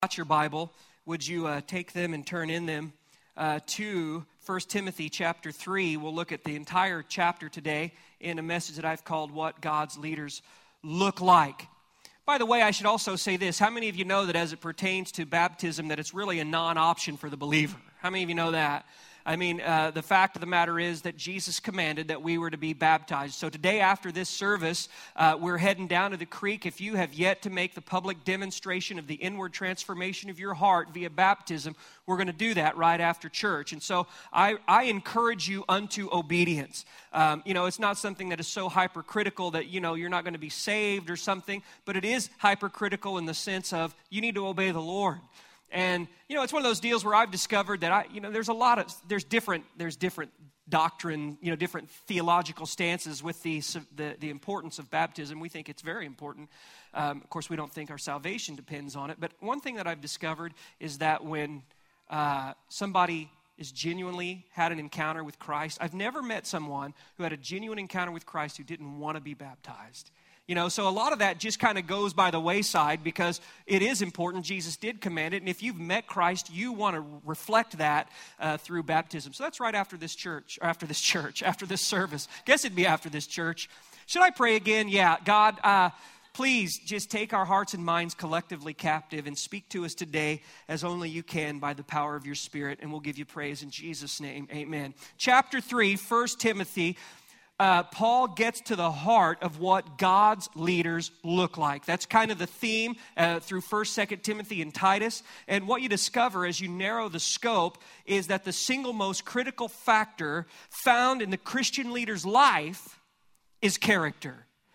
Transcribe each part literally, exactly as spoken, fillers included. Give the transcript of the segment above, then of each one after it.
Got your Bible, would you uh, take them and turn in them uh, to First Timothy chapter three. We'll look at the entire chapter today in a message that I've called What God's Leaders Look Like. By the way, I should also say this. How many of you know that as it pertains to baptism, that it's really a non-option for the believer? How many of you know that? I mean, uh, the fact of the matter is that Jesus commanded that we were to be baptized. So today after this service, uh, we're heading down to the creek. If you have yet to make the public demonstration of the inward transformation of your heart via baptism, we're going to do that right after church. And so I, I encourage you unto obedience. Um, you know, it's not something that is so hypercritical that, you know, you're not going to be saved or something, but it is hypercritical in the sense of you need to obey the Lord. And, you know, it's one of those deals where I've discovered that, I, you know, there's a lot of, there's different, there's different doctrine, you know, different theological stances with the, the, the importance of baptism. We think it's very important. Um, of course, we don't think our salvation depends on it. But one thing that I've discovered is that when uh, somebody is genuinely had an encounter with Christ, I've never met someone who had a genuine encounter with Christ who didn't want to be baptized. You know, so a lot of that just kind of goes by the wayside because it is important. Jesus did command it. And if you've met Christ, you want to reflect that uh, through baptism. So that's right after this church, or after this church, after this service. Guess it'd be after this church. Should I pray again? Yeah, God, uh, please just take our hearts and minds collectively captive and speak to us today as only you can by the power of your Spirit. And we'll give you praise in Jesus' name. Amen. Chapter three, First Timothy. Uh, Paul gets to the heart of what God's leaders look like. That's kind of the theme uh, through First, Second Timothy, and Titus. And what you discover as you narrow the scope is that the single most critical factor found in the Christian leader's life is character.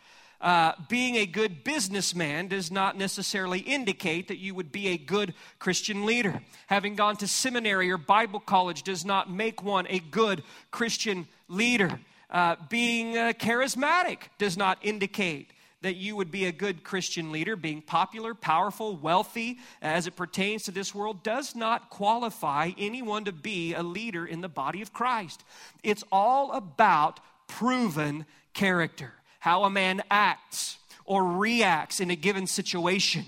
Uh, being a good businessman does not necessarily indicate that you would be a good Christian leader. Having gone to seminary or Bible college does not make one a good Christian leader. Uh, being uh, charismatic does not indicate that you would be a good Christian leader. Being popular, powerful, wealthy, as it pertains to this world, does not qualify anyone to be a leader in the body of Christ. It's all about proven character, how a man acts or reacts in a given situation.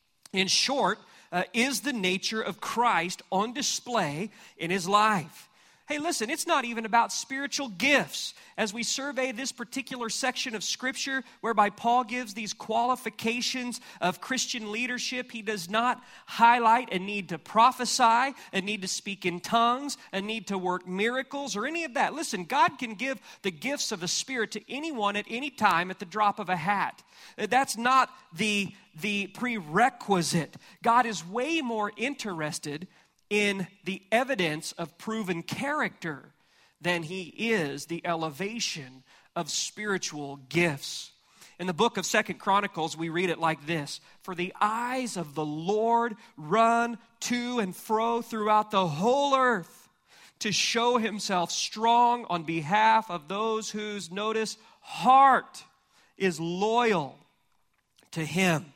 In short, uh, is the nature of Christ on display in his life? Hey, listen, it's not even about spiritual gifts. As we survey this particular section of Scripture, whereby Paul gives these qualifications of Christian leadership, he does not highlight a need to prophesy, a need to speak in tongues, a need to work miracles, or any of that. Listen, God can give the gifts of the Spirit to anyone at any time at the drop of a hat. That's not the, the prerequisite. God is way more interested in the evidence of proven character than he is the elevation of spiritual gifts. In the book of Second Chronicles, we read it like this: "For the eyes of the Lord run to and fro throughout the whole earth to show himself strong on behalf of those whose," notice, "heart is loyal to him."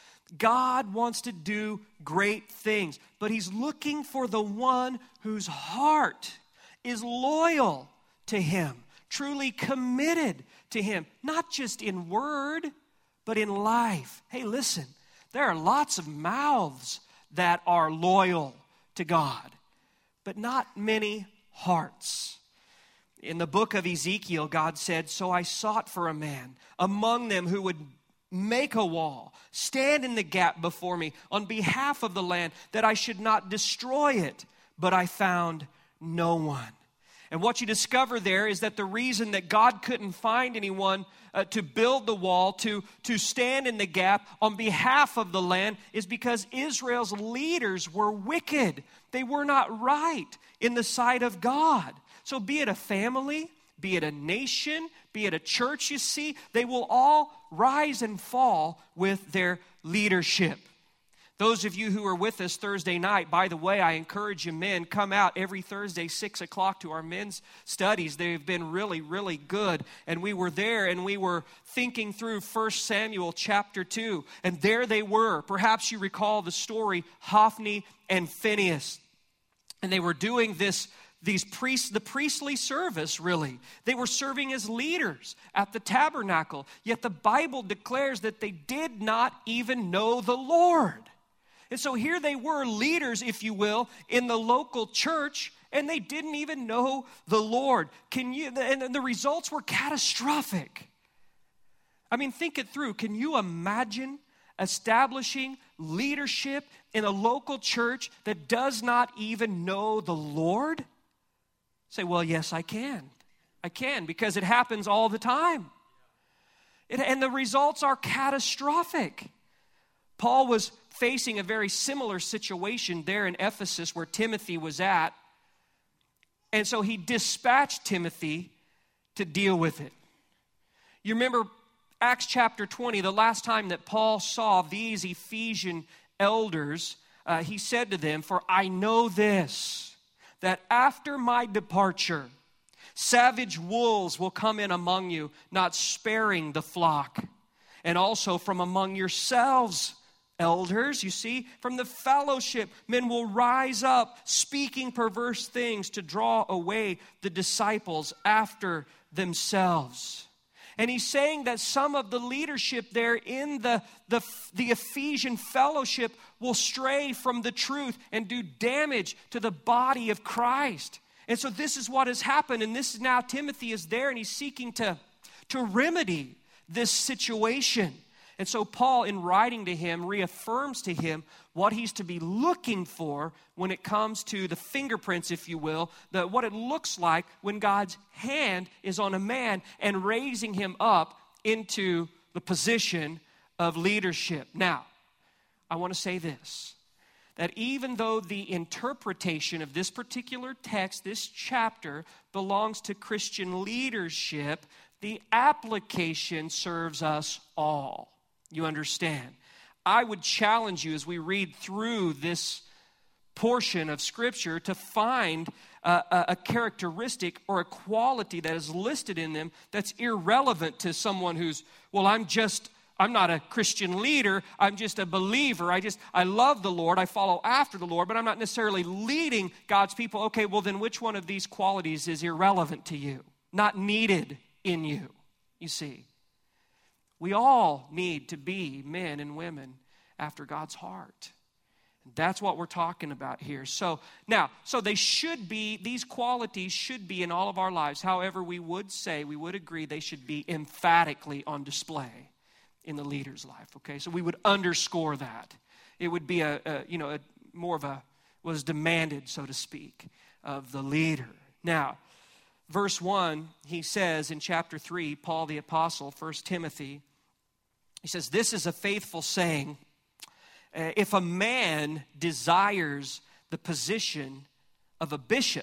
God wants to do great things, but he's looking for the one whose heart is loyal to him, truly committed to him, not just in word, but in life. Hey, listen, there are lots of mouths that are loyal to God, but not many hearts. In the book of Ezekiel, God said, "So I sought for a man among them who would make a wall, stand in the gap before me on behalf of the land, that I should not destroy it, but I found no one." And what you discover there is that the reason that God couldn't find anyone uh, to build the wall, to, to stand in the gap on behalf of the land, is because Israel's leaders were wicked. They were not right in the sight of God. So be it a family, be it a nation, be it a church, you see, they will all rise and fall with their leadership. Those of you who are with us Thursday night, by the way, I encourage you men, come out every Thursday, six o'clock to our men's studies. They've been really, really good. And we were there and we were thinking through First Samuel chapter two. And there they were. Perhaps you recall the story, Hophni and Phinehas. And they were doing this These priests, the priestly service, really. They were serving as leaders at the tabernacle. Yet the Bible declares that they did not even know the Lord. And so here they were, leaders, if you will, in the local church, and they didn't even know the Lord. Can you? And the results were catastrophic. I mean, think it through. Can you imagine establishing leadership in a local church that does not even know the Lord? Say, well, yes, I can. I can, because it happens all the time. It, and the results are catastrophic. Paul was facing a very similar situation there in Ephesus where Timothy was at. And so he dispatched Timothy to deal with it. You remember Acts chapter twenty, the last time that Paul saw these Ephesian elders, uh, he said to them, "For I know this, that after my departure, savage wolves will come in among you, not sparing the flock. And also from among yourselves, elders," you see, "from the fellowship, men will rise up, speaking perverse things to draw away the disciples after themselves." And he's saying that some of the leadership there in the, the, the Ephesian fellowship will stray from the truth and do damage to the body of Christ. And so this is what has happened. And this is now Timothy is there and he's seeking to, to remedy this situation. And so Paul, in writing to him, reaffirms to him what he's to be looking for when it comes to the fingerprints, if you will, the, what it looks like when God's hand is on a man and raising him up into the position of leadership. Now, I want to say this, that even though the interpretation of this particular text, this chapter, belongs to Christian leadership, the application serves us all. You understand? I would challenge you as we read through this portion of Scripture to find a, a, a characteristic or a quality that is listed in them that's irrelevant to someone who's, well, I'm just, I'm not a Christian leader. I'm just a believer. I just, I love the Lord. I follow after the Lord, but I'm not necessarily leading God's people. Okay, well then which one of these qualities is irrelevant to you? Not needed in you, you see. We all need to be men and women after God's heart. That's what we're talking about here. So now, so they should be, these qualities should be in all of our lives. However, we would say, we would agree they should be emphatically on display in the leader's life, okay? So we would underscore that. It would be a, a you know, a, more of a, was demanded, so to speak, of the leader. Now, verse one, he says in chapter three, Paul the apostle, First Timothy, he says, "This is a faithful saying. Uh, if a man desires the position of a bishop,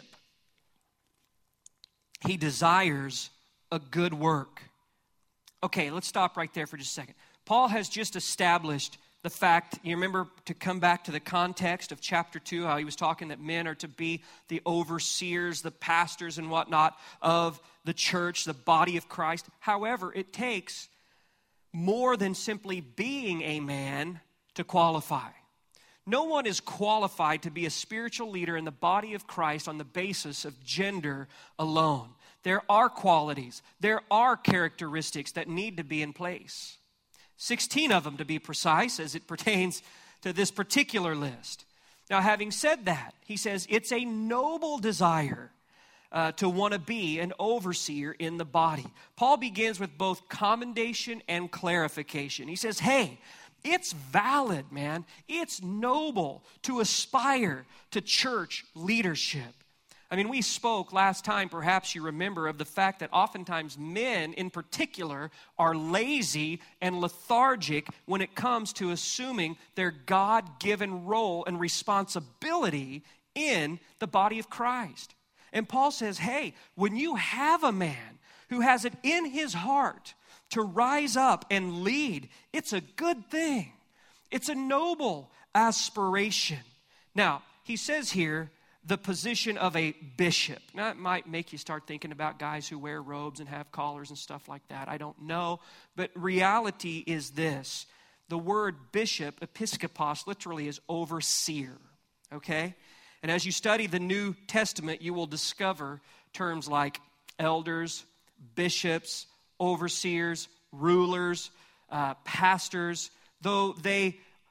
he desires a good work." Okay, let's stop right there for just a second. Paul has just established the fact, you remember, to come back to the context of chapter two, how he was talking that men are to be the overseers, the pastors and whatnot of the church, the body of Christ. However, it takes more than simply being a man to qualify. No one is qualified to be a spiritual leader in the body of Christ on the basis of gender alone. There are qualities, there are characteristics that need to be in place. sixteen of them to be precise as it pertains to this particular list. Now, having said that, he says it's a noble desire Uh, to want to be an overseer in the body. Paul begins with both commendation and clarification. He says, hey, it's valid, man. It's noble to aspire to church leadership. I mean, we spoke last time, perhaps you remember, of the fact that oftentimes men in particular are lazy and lethargic when it comes to assuming their God-given role and responsibility in the body of Christ. And Paul says, hey, when you have a man who has it in his heart to rise up and lead, it's a good thing. It's a noble aspiration. Now, he says here, the position of a bishop. Now, it might make you start thinking about guys who wear robes and have collars and stuff like that. I don't know. But reality is this. The word bishop, episkopos, literally is overseer. Okay? And as you study the New Testament, you will discover terms like elders, bishops, overseers, rulers, uh, pastors, though they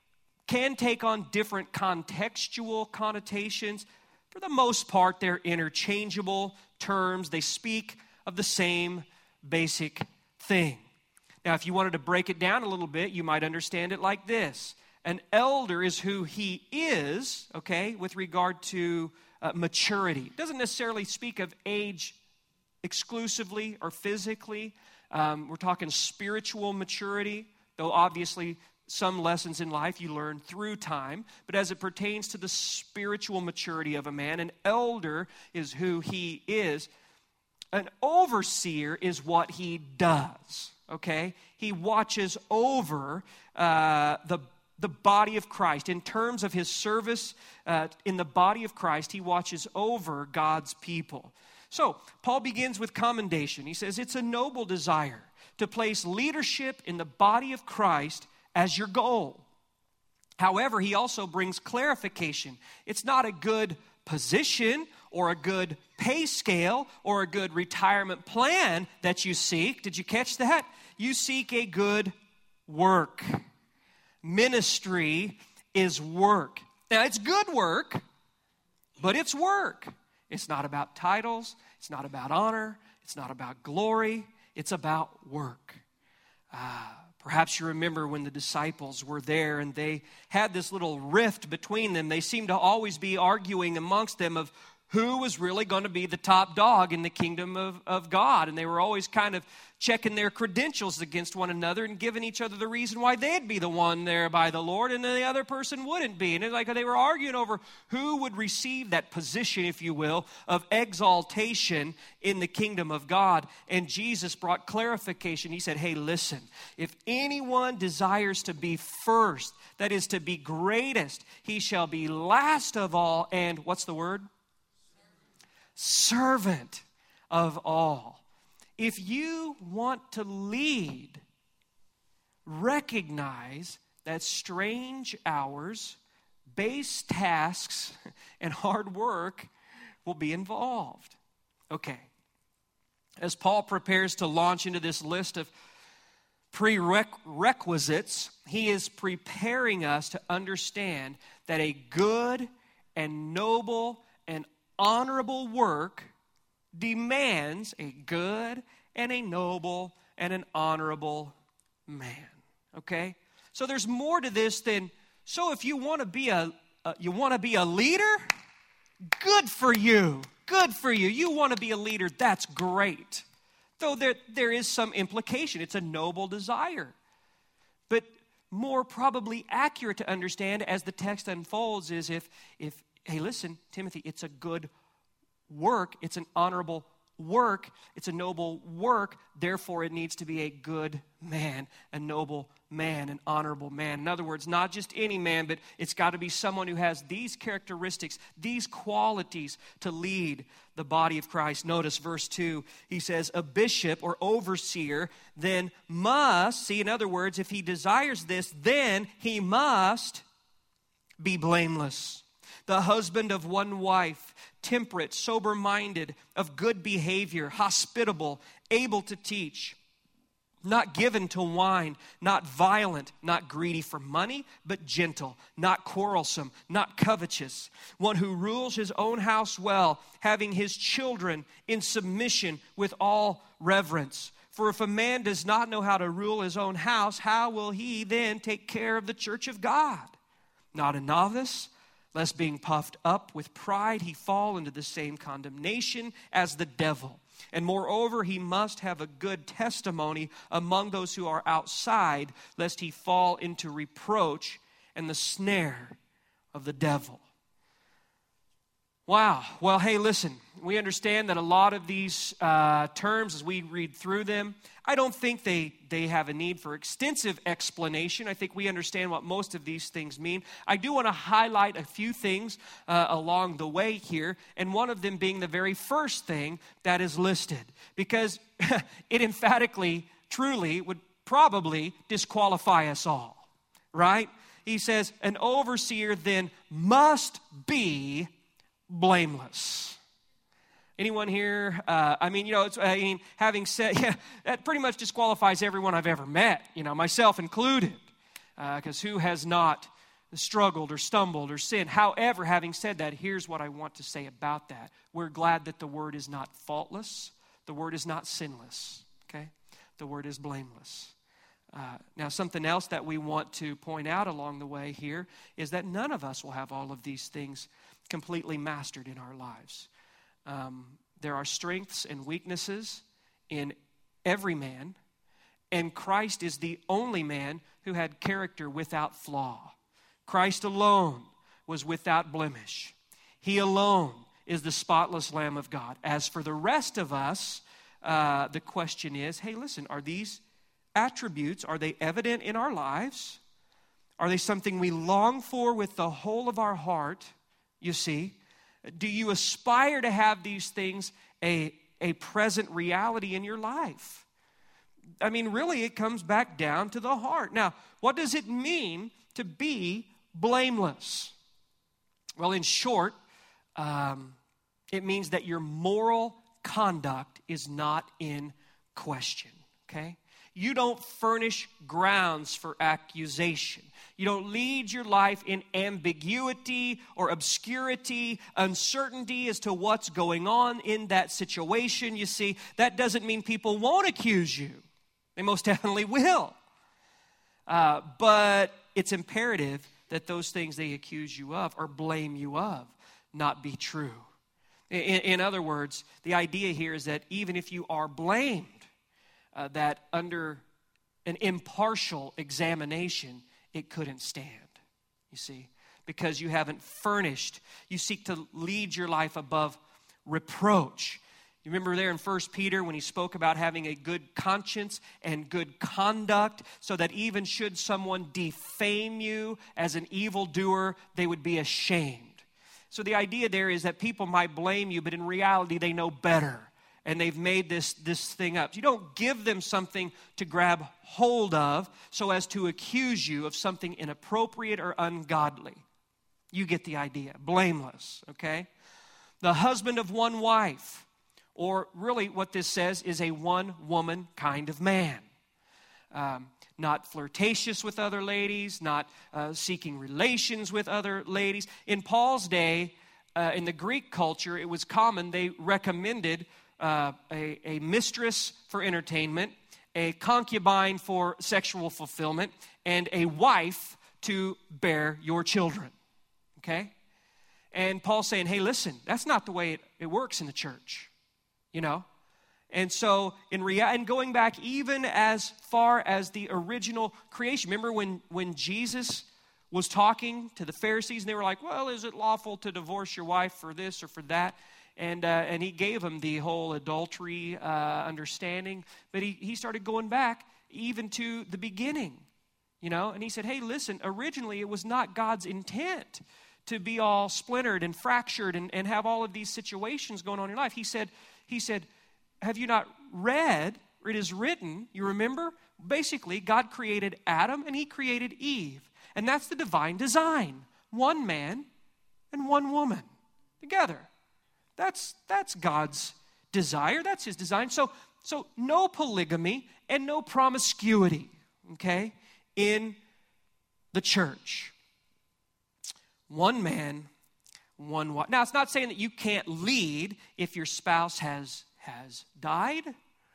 can take on different contextual connotations. For the most part, they're interchangeable terms. They speak of the same basic thing. Now, if you wanted to break it down a little bit, you might understand it like this. An elder is who he is, okay, with regard to uh, maturity. It doesn't necessarily speak of age exclusively or physically. Um, we're talking spiritual maturity, though obviously some lessons in life you learn through time. But as it pertains to the spiritual maturity of a man, an elder is who he is. An overseer is what he does, okay? He watches over uh, the the body of Christ. In terms of his service uh, in the body of Christ, he watches over God's people. So, Paul begins with commendation. He says, it's a noble desire to place leadership in the body of Christ as your goal. However, he also brings clarification. It's not a good position or a good pay scale or a good retirement plan that you seek. Did you catch that? You seek a good work. Ministry is work. Now, it's good work, but it's work. It's not about titles. It's not about honor. It's not about glory. It's about work. Uh, perhaps you remember when the disciples were there and they had this little rift between them. They seemed to always be arguing amongst them of who was really going to be the top dog in the kingdom of, of God. And they were always kind of checking their credentials against one another and giving each other the reason why they'd be the one there by the Lord and the other person wouldn't be. And it's like they were arguing over who would receive that position, if you will, of exaltation in the kingdom of God. And Jesus brought clarification. He said, hey, listen, if anyone desires to be first, that is to be greatest, he shall be last of all. And what's the word? Servant of all. If you want to lead, recognize that strange hours, base tasks, and hard work will be involved. Okay. As Paul prepares to launch into this list of prerequisites, he is preparing us to understand that a good and noble and honorable work demands a good and a noble and an honorable man. Okay? So there's more to this than, so if you want to be a, uh, you want to be a leader, good for you. Good for you. You want to be a leader, that's great. Though there, there is some implication. It's a noble desire. But more probably accurate to understand as the text unfolds is if, if hey, listen, Timothy, it's a good work. It's an honorable work. It's a noble work. Therefore, it needs to be a good man, a noble man, an honorable man. In other words, not just any man, but it's got to be someone who has these characteristics, these qualities to lead the body of Christ. Notice verse two, he says, a bishop or overseer then must, see, in other words, if he desires this, then he must be blameless. The husband of one wife, temperate, sober-minded, of good behavior, hospitable, able to teach, not given to wine, not violent, not greedy for money, but gentle, not quarrelsome, not covetous, one who rules his own house well, having his children in submission with all reverence. For if a man does not know how to rule his own house, how will he then take care of the church of God? Not a novice, lest being puffed up with pride, he fall into the same condemnation as the devil. And moreover, he must have a good testimony among those who are outside, lest he fall into reproach and the snare of the devil. Wow. Well, hey, listen, we understand that a lot of these uh, terms, as we read through them, I don't think they, they have a need for extensive explanation. I think we understand what most of these things mean. I do want to highlight a few things uh, along the way here, and one of them being the very first thing that is listed, because it emphatically, truly would probably disqualify us all, right? He says, an overseer then must be blameless. Anyone here? Uh, I mean, you know, it's, I mean, having said, yeah, that pretty much disqualifies everyone I've ever met, you know, myself included. Because uh, who has not struggled or stumbled or sinned. However, having said that, here's what I want to say about that. We're glad that the Word is not faultless. The Word is not sinless, okay? The Word is blameless. Uh, now, something else that we want to point out along the way here is that none of us will have all of these things completely mastered in our lives. Um, there are strengths and weaknesses in every man, and Christ is the only man who had character without flaw. Christ alone was without blemish. He alone is the spotless Lamb of God. As for the rest of us, uh, the question is, hey, listen, are these attributes, are they evident in our lives? Are they something we long for with the whole of our heart? You see, do you aspire to have these things a, a present reality in your life? I mean, really, it comes back down to the heart. Now, what does it mean to be blameless? Well, in short, um, it means that your moral conduct is not in question, okay? You don't furnish grounds for accusation. You don't lead your life in ambiguity or obscurity, uncertainty as to what's going on in that situation. You see, that doesn't mean people won't accuse you. They most definitely will. Uh, but it's imperative that those things they accuse you of or blame you of not be true. In, in other words, the idea here is that even if you are blamed, uh, that under an impartial examination, it couldn't stand, you see, because you haven't furnished. You seek to lead your life above reproach. You remember there in First Peter when he spoke about having a good conscience and good conduct so that even should someone defame you as an evildoer, they would be ashamed. So the idea there is that people might blame you, but in reality they know better. And they've made this, this thing up. You don't give them something to grab hold of so as to accuse you of something inappropriate or ungodly. You get the idea. Blameless, okay? The husband of one wife, or really what this says is a one-woman kind of man. Um, not flirtatious with other ladies, not uh, seeking relations with other ladies. In Paul's day, uh, in the Greek culture, it was common, they recommended Uh, a, a mistress for entertainment, a concubine for sexual fulfillment, and a wife to bear your children, okay? And Paul's saying, hey, listen, that's not the way it, it works in the church, you know? And so, in rea- and going back even as far as the original creation, remember when, when Jesus was talking to the Pharisees, and they were like, well, is it lawful to divorce your wife for this or for that? And uh, and he gave them the whole adultery uh, understanding. But he, he started going back even to the beginning, you know. And he said, hey, listen, originally it was not God's intent to be all splintered and fractured and, and have all of these situations going on in your life. He said, he said, have you not read, or it is written, you remember? Basically, God created Adam and he created Eve. And that's the divine design. One man and one woman together. That's that's God's desire. That's his design. So, so no polygamy and no promiscuity, okay, in the church. One man, one wife. Now, it's not saying that you can't lead if your spouse has, has died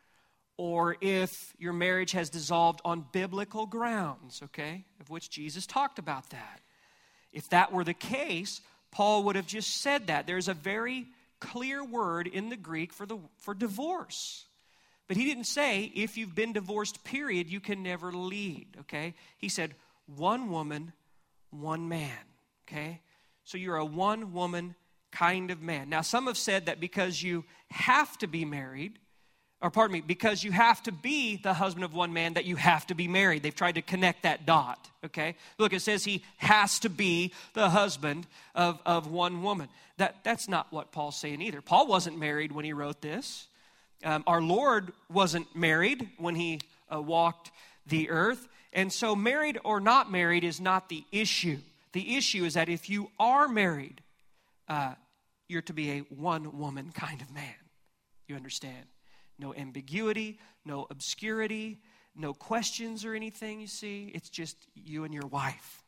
or if your marriage has dissolved on biblical grounds, okay, of which Jesus talked about that. If that were the case, Paul would have just said that. There's a very clear word in the Greek for the for divorce. But he didn't say if you've been divorced, period, you can never lead, okay? He said one woman, one man, okay? So you're a one-woman kind of man. Now, some have said that because you have to be married, or pardon me, because you have to be the husband of one man, that you have to be married. They've tried to connect that dot, okay? Look, it says he has to be the husband of, of one woman. That, that's not what Paul's saying either. Paul wasn't married when he wrote this. Um, our Lord wasn't married when he uh, walked the earth. And so married or not married is not the issue. The issue is that if you are married, uh, you're to be a one-woman kind of man. You understand? No ambiguity, no obscurity, no questions or anything, you see. It's just you and your wife,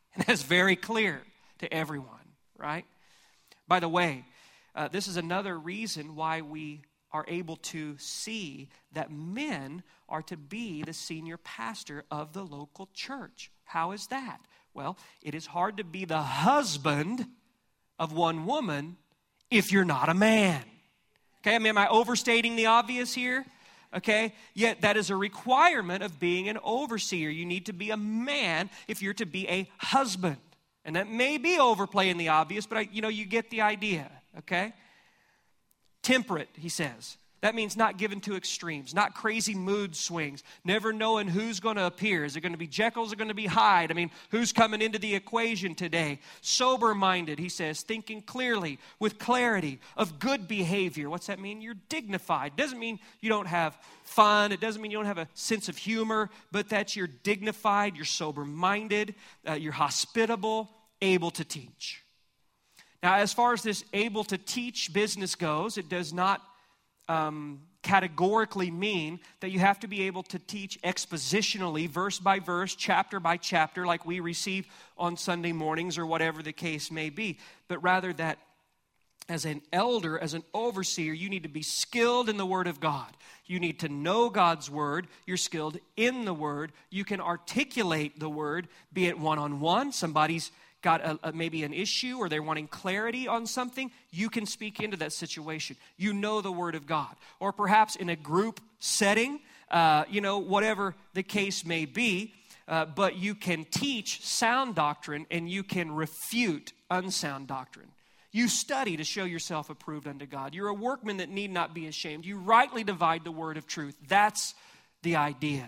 And that's very clear to everyone, right? By the way, uh, this is another reason why we are able to see that men are to be the senior pastor of the local church. How is that? Well, it is hard to be the husband of one woman if you're not a man. Okay, I mean, am I overstating the obvious here? Okay, yet that is a requirement of being an overseer. You need to be a man if you're to be a husband. And that may be overplaying the obvious, but I, you know, you get the idea, okay? Temperate, he says. That means not given to extremes, not crazy mood swings, never knowing who's going to appear. Is it going to be Jekyll? Is it going to be Hyde? I mean, who's coming into the equation today? Sober-minded, he says, thinking clearly, with clarity, of good behavior. What's that mean? You're dignified. Doesn't mean you don't have fun. It doesn't mean you don't have a sense of humor, but that you're dignified, you're sober-minded, uh, you're hospitable, able to teach. Now, as far as this able to teach business goes, it does not Um, categorically mean that you have to be able to teach expositionally, verse by verse, chapter by chapter, like we receive on Sunday mornings or whatever the case may be, but rather that as an elder, as an overseer, you need to be skilled in the Word of God. You need to know God's Word. You're skilled in the Word. You can articulate the Word, be it one-on-one, somebody's got a, a, maybe an issue or they're wanting clarity on something, you can speak into that situation. You know the Word of God. Or perhaps in a group setting, uh, you know, whatever the case may be, uh, but you can teach sound doctrine and you can refute unsound doctrine. You study to show yourself approved unto God. You're a workman that need not be ashamed. You rightly divide the word of truth. That's the idea.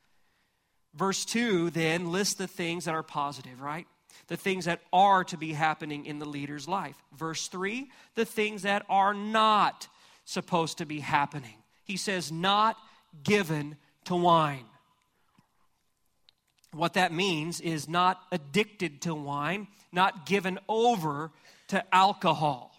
Verse two then lists the things that are positive, right? The things that are to be happening in the leader's life. Verse three, the things that are not supposed to be happening. He says, not given to wine. What that means is not addicted to wine, not given over to alcohol.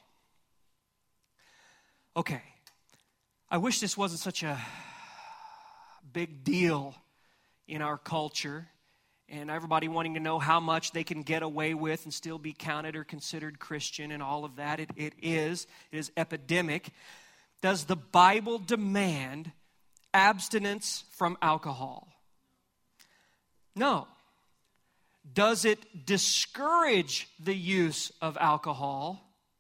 Okay, I wish this wasn't such a big deal in our culture, and everybody wanting to know how much they can get away with and still be counted or considered Christian and all of that. It, it is. It is epidemic. Does the Bible demand abstinence from alcohol? No. Does it discourage the use of alcohol?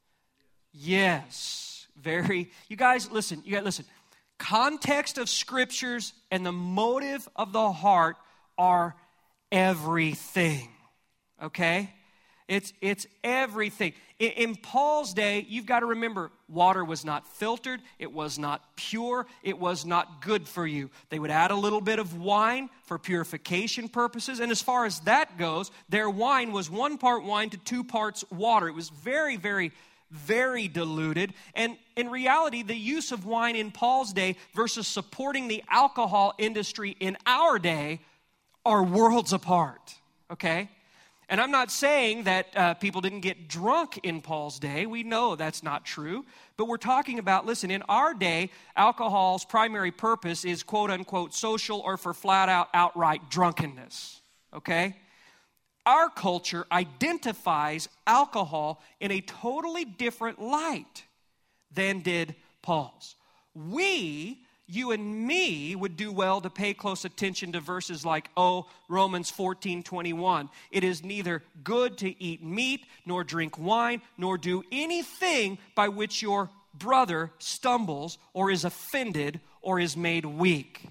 Yes. Very. You guys, listen. You guys, listen. Context of scriptures and the motive of the heart are everything, okay? It's it's everything. In, in Paul's day, you've got to remember, water was not filtered. It was not pure. It was not good for you. They would add a little bit of wine for purification purposes. And as far as that goes, their wine was one part wine to two parts water. It was very, very, very diluted. And in reality, the use of wine in Paul's day versus supporting the alcohol industry in our day are worlds apart, okay? And I'm not saying that uh, people didn't get drunk in Paul's day. We know that's not true. But we're talking about, listen, in our day, alcohol's primary purpose is quote-unquote social or for flat-out, outright drunkenness, okay? Our culture identifies alcohol in a totally different light than did Paul's. We... You and me would do well to pay close attention to verses like, oh, Romans fourteen twenty-one. It is neither good to eat meat, nor drink wine, nor do anything by which your brother stumbles or is offended or is made weak.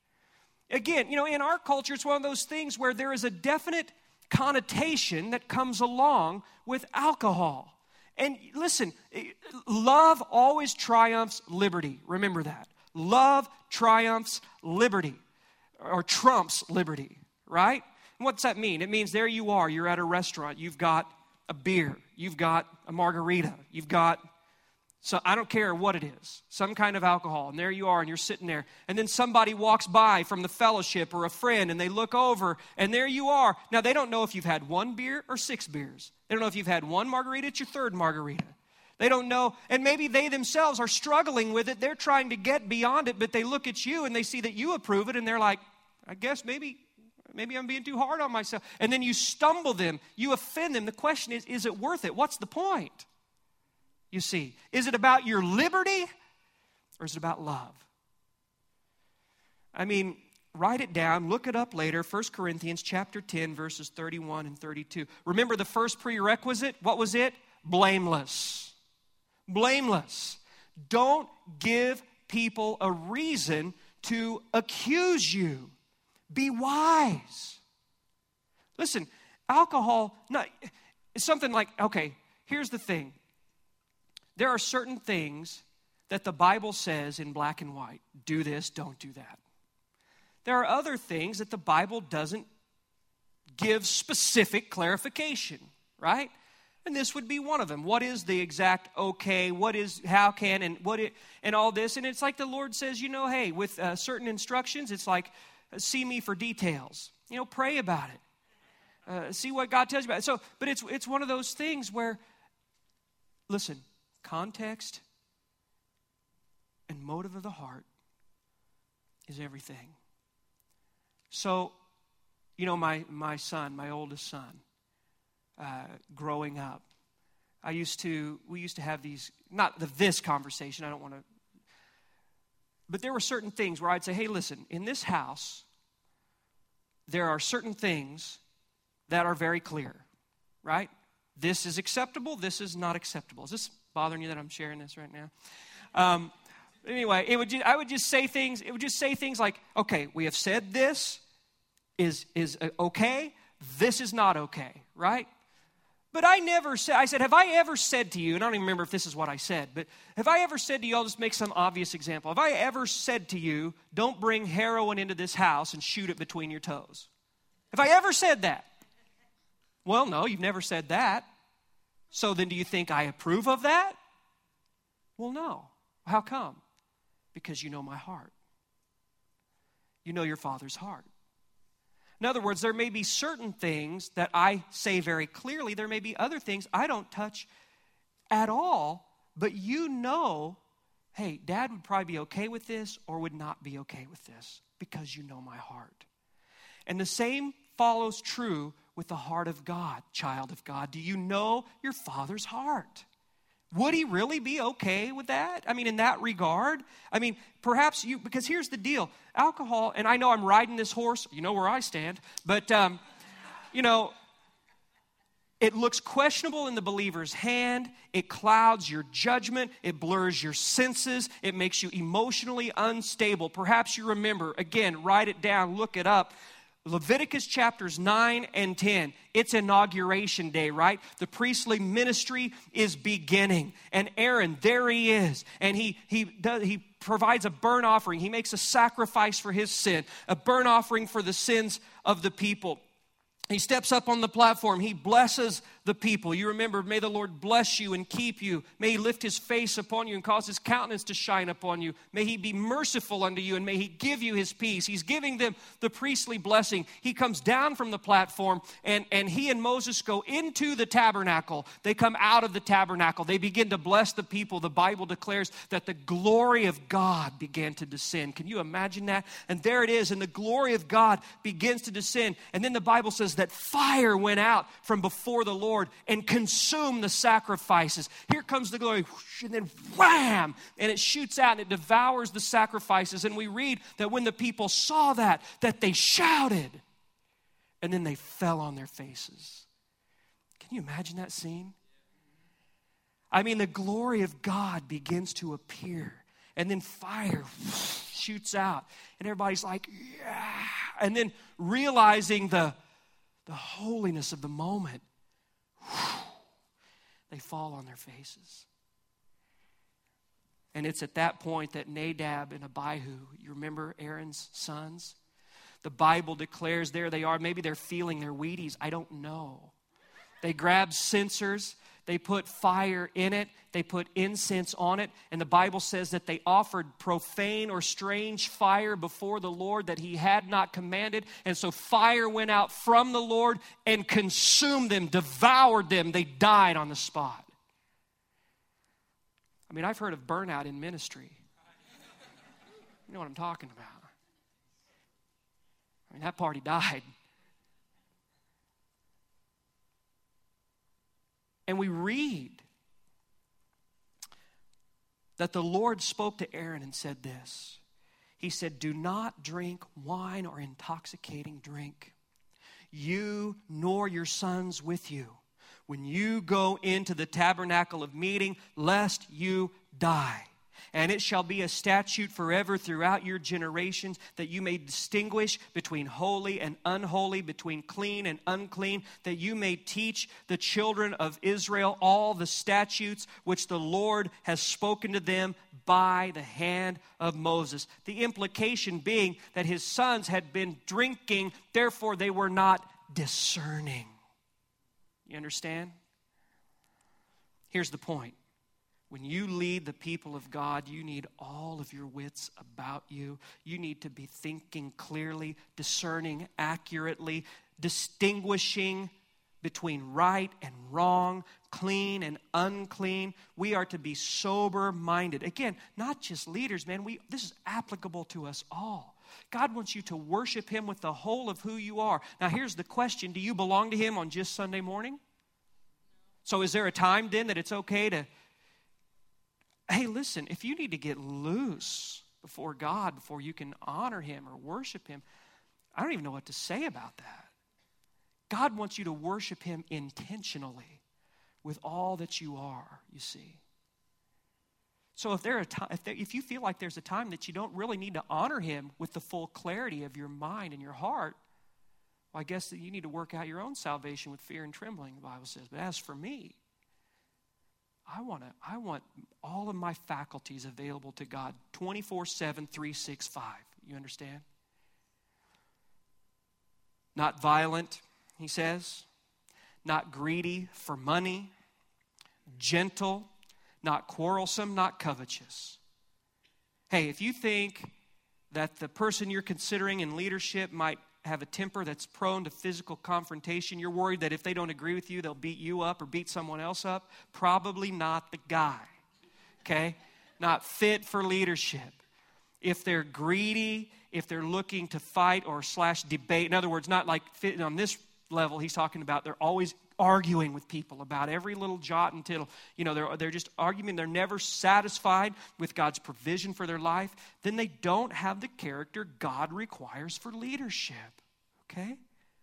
Again, you know, in our culture, it's one of those things where there is a definite connotation that comes along with alcohol. And listen, love always triumphs liberty. Remember that. Love triumphs liberty, or trumps liberty, right? And what's that mean? It means there you are, you're at a restaurant, you've got a beer, you've got a margarita, you've got, so I don't care what it is, some kind of alcohol, and there you are, and you're sitting there, and then somebody walks by from the fellowship or a friend, and they look over, and there you are. Now, they don't know if you've had one beer or six beers. They don't know if you've had one margarita, it's your third margarita. They don't know, and maybe they themselves are struggling with it. They're trying to get beyond it, but they look at you and they see that you approve it, and they're like, I guess maybe Maybe I'm being too hard on myself. And then you stumble them. You offend them. The question is, is it worth it? What's the point? You see, is it about your liberty or is it about love? I mean, write it down. Look it up later. First Corinthians chapter ten, verses thirty-one and thirty-two. Remember the first prerequisite? What was it? Blameless. Blameless. Don't give people a reason to accuse you. Be wise. Listen, alcohol, not, it's something like, okay, here's the thing. There are certain things that the Bible says in black and white. Do this, don't do that. There are other things that the Bible doesn't give specific clarification, right? And this would be one of them. What is the exact okay? What is, how can, and what it, and all this. And it's like the Lord says, you know, hey, with uh, certain instructions, it's like, see me for details. You know, pray about it. Uh, see what God tells you about it. So, but it's it's one of those things where, listen, context and motive of the heart is everything. So, you know, my my son, my oldest son, uh, growing up, I used to, we used to have these, not the this conversation, I don't want to, but there were certain things where I'd say, hey, listen, in this house, there are certain things that are very clear, right? This is acceptable, this is not acceptable. Is this bothering you that I'm sharing this right now? Um, anyway, it would just, I would just say things, it would just say things like, okay, we have said this is, is okay, this is not okay, right? But I never said, I said, have I ever said to you, and I don't even remember if this is what I said, but have I ever said to you, I'll just make some obvious example. Have I ever said to you, don't bring heroin into this house and shoot it between your toes? Have I ever said that? Well, no, you've never said that. So then do you think I approve of that? Well, no. How come? Because you know my heart. You know your Father's heart. In other words, there may be certain things that I say very clearly. There may be other things I don't touch at all. But you know, hey, Dad would probably be okay with this or would not be okay with this because you know my heart. And the same follows true with the heart of God, child of God. Do you know your Father's heart? Would he really be okay with that? I mean, in that regard? I mean, perhaps you, because here's the deal. Alcohol, and I know I'm riding this horse. You know where I stand. But, um, you know, it looks questionable in the believer's hand. It clouds your judgment. It blurs your senses. It makes you emotionally unstable. Perhaps you remember, again, write it down, look it up. Leviticus chapters nine and ten. It's inauguration day, right? The priestly ministry is beginning. And Aaron, there he is. And he he does he provides a burnt offering. He makes a sacrifice for his sin, a burnt offering for the sins of the people. He steps up on the platform. He blesses the people. You remember, may the Lord bless you and keep you. May he lift his face upon you and cause his countenance to shine upon you. May he be merciful unto you and may he give you his peace. He's giving them the priestly blessing. He comes down from the platform and, and he and Moses go into the tabernacle. They come out of the tabernacle. They begin to bless the people. The Bible declares that the glory of God began to descend. Can you imagine that? And there it is, and the glory of God begins to descend. And then the Bible says that fire went out from before the Lord and consumed the sacrifices. Here comes the glory, whoosh, and then wham, and it shoots out and it devours the sacrifices. And we read that when the people saw that, that they shouted, and then they fell on their faces. Can you imagine that scene? I mean, the glory of God begins to appear, and then fire whoosh, shoots out, and everybody's like, yeah, and then realizing the The holiness of the moment, whew, they fall on their faces. And it's at that point that Nadab and Abihu, you remember Aaron's sons? The Bible declares there they are. Maybe they're feeling their Wheaties. I don't know. They grab censers. They put fire in it. They put incense on it. And the Bible says that they offered profane or strange fire before the Lord that he had not commanded. And so fire went out from the Lord and consumed them, devoured them. They died on the spot. I mean, I've heard of burnout in ministry. You know what I'm talking about. I mean, that party died. And we read that the Lord spoke to Aaron and said this. He said, do not drink wine or intoxicating drink, you nor your sons with you, when you go into the tabernacle of meeting, lest you die. And it shall be a statute forever throughout your generations, that you may distinguish between holy and unholy, between clean and unclean, that you may teach the children of Israel all the statutes which the Lord has spoken to them by the hand of Moses. The implication being that his sons had been drinking, therefore they were not discerning. You understand? Here's the point. When you lead the people of God, you need all of your wits about you. You need to be thinking clearly, discerning accurately, distinguishing between right and wrong, clean and unclean. We are to be sober-minded. Again, not just leaders, man. We, this is applicable to us all. God wants you to worship Him with the whole of who you are. Now, here's the question. Do you belong to Him on just Sunday morning? So is there a time then that it's okay to... Hey, listen, if you need to get loose before God, before you can honor Him or worship Him, I don't even know what to say about that. God wants you to worship Him intentionally with all that you are, you see. So if, there are t- if, there, if you feel like there's a time that you don't really need to honor Him with the full clarity of your mind and your heart, well, I guess that you need to work out your own salvation with fear and trembling, the Bible says. But as for me, I want to. I want all of my faculties available to God twenty-four seven, three sixty-five. You understand? Not violent, he says. Not greedy for money. Gentle. Not quarrelsome. Not covetous. Hey, if you think that the person you're considering in leadership might have a temper that's prone to physical confrontation, you're worried that if they don't agree with you, they'll beat you up or beat someone else up, probably not the guy, okay? Not fit for leadership. If they're greedy, if they're looking to fight or slash debate, in other words, not like fit on this level, he's talking about they're always arguing with people about every little jot and tittle. You know, they're, they're just arguing. They're never satisfied with God's provision for their life. Then they don't have the character God requires for leadership. Okay?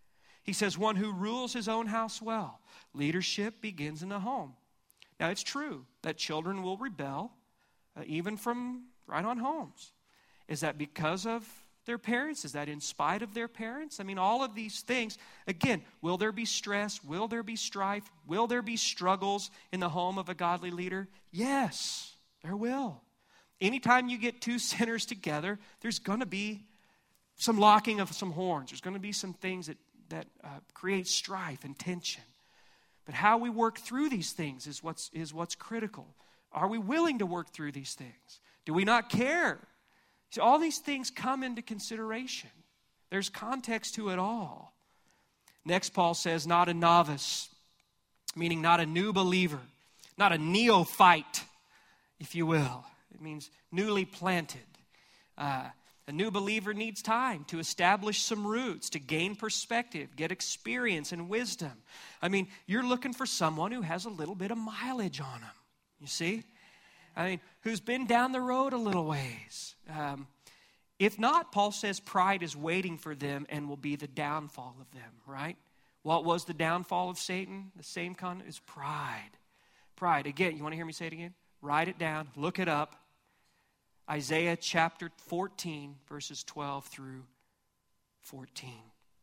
He says, one who rules his own house well. Leadership begins in the home. Now, it's true that children will rebel, uh, even from right on homes. Is that because of their parents? Is that in spite of their parents? I mean, all of these things. Again, will there be stress? Will there be strife? Will there be struggles in the home of a godly leader? Yes, there will. Anytime you get two sinners together, there's going to be some locking of some horns. There's going to be some things that, that uh, create strife and tension. But how we work through these things is what's, is what's critical. Are we willing to work through these things? Do we not care? See, all these things come into consideration. There's context to it all. Next, Paul says, not a novice, meaning not a new believer, not a neophyte, if you will. It means newly planted. Uh, a new believer needs time to establish some roots, to gain perspective, get experience and wisdom. I mean, you're looking for someone who has a little bit of mileage on them, you see? I mean, who's been down the road a little ways. Um, if not, Paul says pride is waiting for them and will be the downfall of them, right? What was the downfall of Satan? The same kind is pride. Pride. Again, you want to hear me say it again? Write it down. Look it up. Isaiah chapter fourteen, verses twelve through fourteen.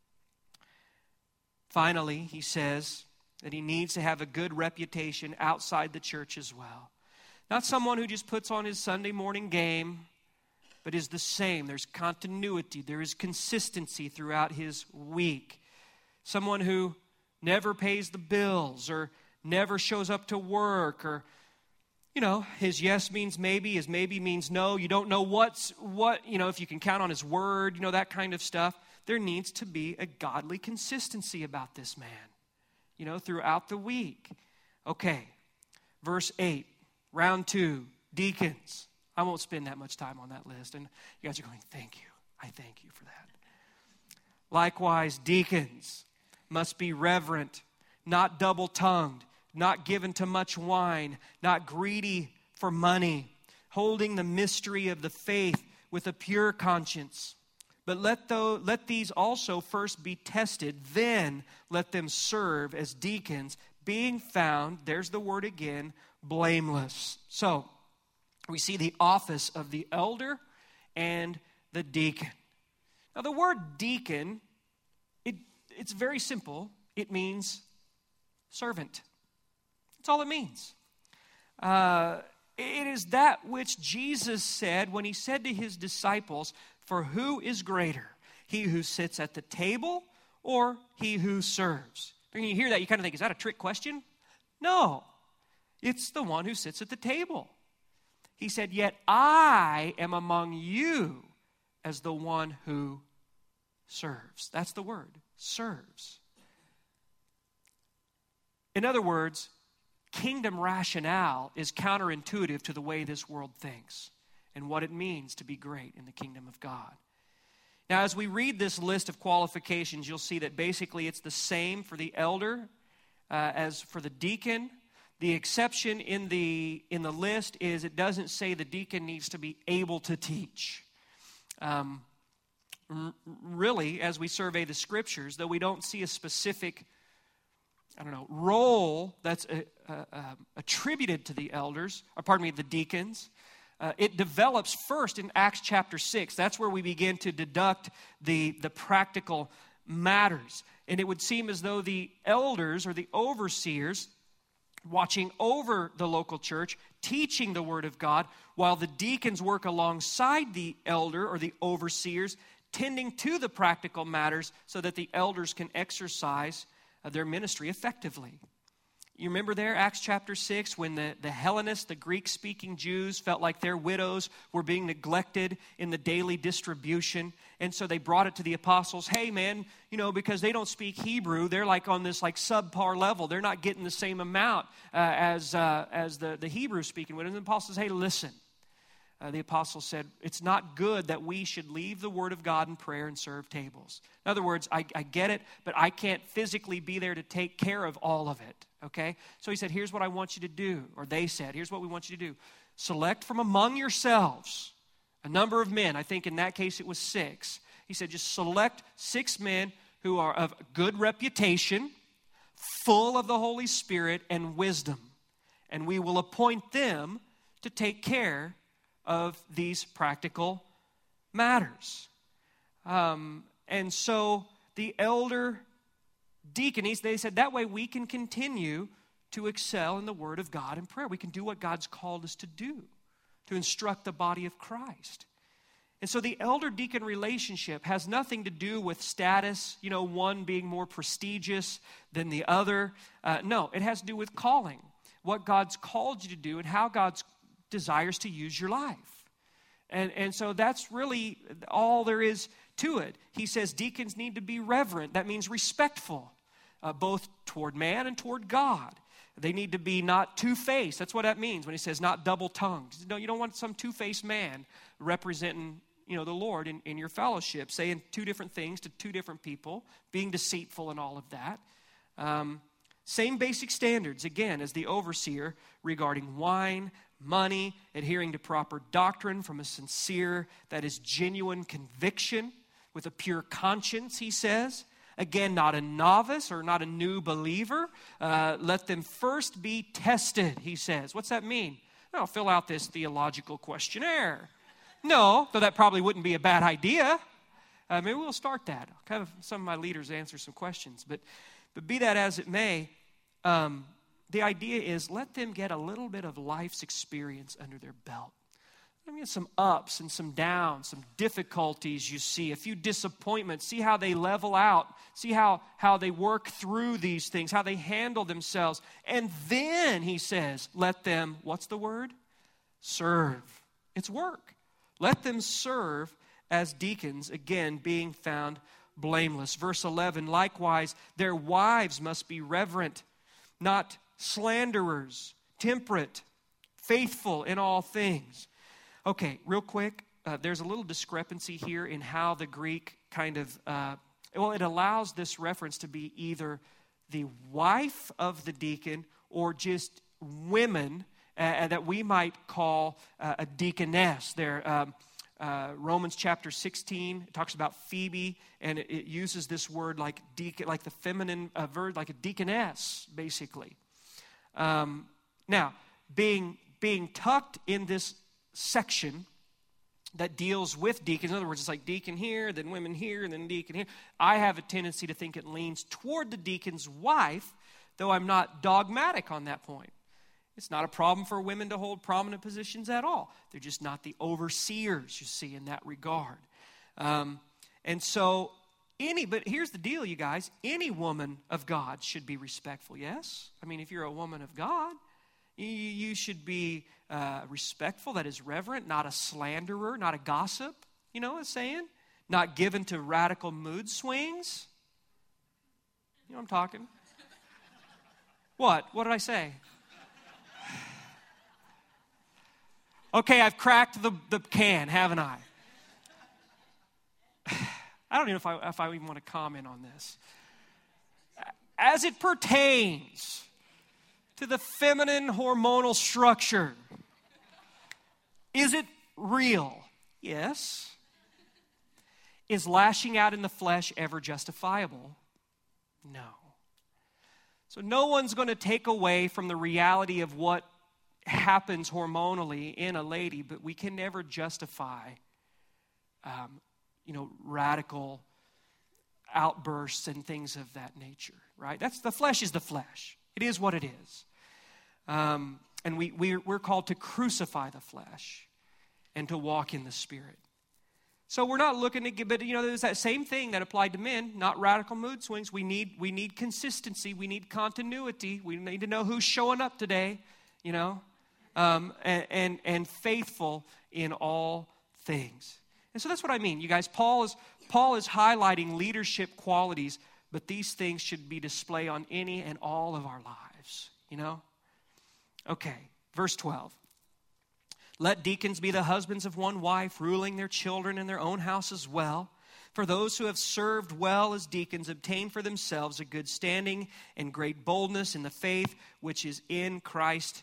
Finally, he says that he needs to have a good reputation outside the church as well. Not someone who just puts on his Sunday morning game, but is the same. There's continuity. There is consistency throughout his week. Someone who never pays the bills or never shows up to work, or, you know, his yes means maybe, his maybe means no. You don't know what's what, you know, if you can count on his word, you know, that kind of stuff. There needs to be a godly consistency about this man, you know, throughout the week. Okay, verse eight. Round two, deacons. I won't spend that much time on that list. And you guys are going, thank you. I thank you for that. Likewise, deacons must be reverent, not double-tongued, not given to much wine, not greedy for money, holding the mystery of the faith with a pure conscience. But let, though, let these also first be tested, then let them serve as deacons, being found, there's the word again, blameless. So, we see the office of the elder and the deacon. Now, the word deacon, it, it's very simple. It means servant. That's all it means. Uh, it is that which Jesus said when he said to his disciples, for who is greater, he who sits at the table or he who serves? When you hear that, you kind of think, is that a trick question? No, it's the one who sits at the table. He said, yet I am among you as the one who serves. That's the word, serves. In other words, kingdom rationale is counterintuitive to the way this world thinks and what it means to be great in the kingdom of God. Now, as we read this list of qualifications, you'll see that basically it's the same for the elder uh, as for the deacon. The exception in the in the list is it doesn't say the deacon needs to be able to teach. Um, r- really, as we survey the scriptures, though we don't see a specific, I don't know, role that's uh, uh, uh, attributed to the elders, or pardon me, the deacons, uh, it develops first in Acts chapter six. That's where we begin to deduct the, the practical matters. And it would seem as though the elders or the overseers watching over the local church, teaching the word of God, while the deacons work alongside the elder or the overseers, tending to the practical matters so that the elders can exercise uh, their ministry effectively. You remember there, Acts chapter six, when the, the Hellenists, the Greek-speaking Jews, felt like their widows were being neglected in the daily distribution. And so they brought it to the apostles. Hey, man, you know, because they don't speak Hebrew, they're like on this like subpar level. They're not getting the same amount uh, as uh, as the, the Hebrew-speaking widows. And the apostles, hey, listen. Uh, the apostles said, it's not good that we should leave the word of God in prayer and serve tables. In other words, I, I get it, but I can't physically be there to take care of all of it, okay? So he said, here's what I want you to do, or they said, here's what we want you to do. Select from among yourselves a number of men. I think in that case it was six. He said, just select six men who are of good reputation, full of the Holy Spirit and wisdom, and we will appoint them to take care of these practical matters. Um, and so the elder deacons, they said that way we can continue to excel in the word of God in prayer. We can do what God's called us to do, to instruct the body of Christ. And so the elder-deacon relationship has nothing to do with status, you know, one being more prestigious than the other. Uh, no, it has to do with calling, what God's called you to do and how God's desires to use your life. And, and so that's really all there is to it. He says deacons need to be reverent. That means respectful, uh, both toward man and toward God. They need to be not two-faced. That's what that means when he says not double-tongued. No, you don't want some two-faced man representing, you know, the Lord in, in your fellowship, saying two different things to two different people, being deceitful and all of that. Um, same basic standards, again, as the overseer regarding wine, money, adhering to proper doctrine from a sincere, that is genuine conviction with a pure conscience, he says. Again, not a novice or not a new believer. Uh, let them first be tested, he says. What's that mean? Well, fill out this theological questionnaire. No, though that probably wouldn't be a bad idea. Uh, maybe we'll start that. Kind of some of my leaders answer some questions. But, but be that as it may, um, the idea is let them get a little bit of life's experience under their belt. Let them get some ups and some downs, some difficulties you see, a few disappointments. See how they level out. See how, how they work through these things, how they handle themselves. And then, he says, let them, what's the word? Serve. It's work. Let them serve as deacons, again, being found blameless. Verse eleven, likewise, their wives must be reverent, not slanderers, temperate, faithful in all things. Okay, real quick, uh, there's a little discrepancy here in how the Greek kind of, uh, well, it allows this reference to be either the wife of the deacon or just women uh, that we might call uh, a deaconess. There, um, uh, Romans chapter sixteen talks about Phoebe, and it, it uses this word like deacon, like the feminine uh, verb, like a deaconess, basically. Um, now, being being tucked in this section that deals with deacons. In other words, it's like deacon here, then women here, and then deacon here. I have a tendency to think it leans toward the deacon's wife, though I'm not dogmatic on that point. It's not a problem for women to hold prominent positions at all. They're just not the overseers, you see, in that regard. Um, and so, any, but here's the deal, you guys. Any woman of God should be respectful, yes? I mean, if you're a woman of God, you, you should be uh, respectful, that is reverent, not a slanderer, not a gossip, you know what I'm saying? Not given to radical mood swings. You know what I'm talking? What? What did I say? Okay, I've cracked the, the can, haven't I? I don't even know if I, if I even want to comment on this. As it pertains to the feminine hormonal structure, is it real? Yes. Is lashing out in the flesh ever justifiable? No. So no one's going to take away from the reality of what happens hormonally in a lady, but we can never justify, um, you know, radical outbursts and things of that nature, right? That's the flesh is the flesh. It is what it is. Um, and we, we're, we're called to crucify the flesh and to walk in the Spirit. So we're not looking to get, but you know, there's that same thing that applied to men, not radical mood swings. We need, we need consistency. We need continuity. We need to know who's showing up today, you know, um, and, and, and faithful in all things. And so that's what I mean. You guys, Paul is, Paul is highlighting leadership qualities, but these things should be displayed on any and all of our lives, you know? Okay, verse twelve. Let deacons be the husbands of one wife, ruling their children in their own house as well. For those who have served well as deacons obtain for themselves a good standing and great boldness in the faith which is in Christ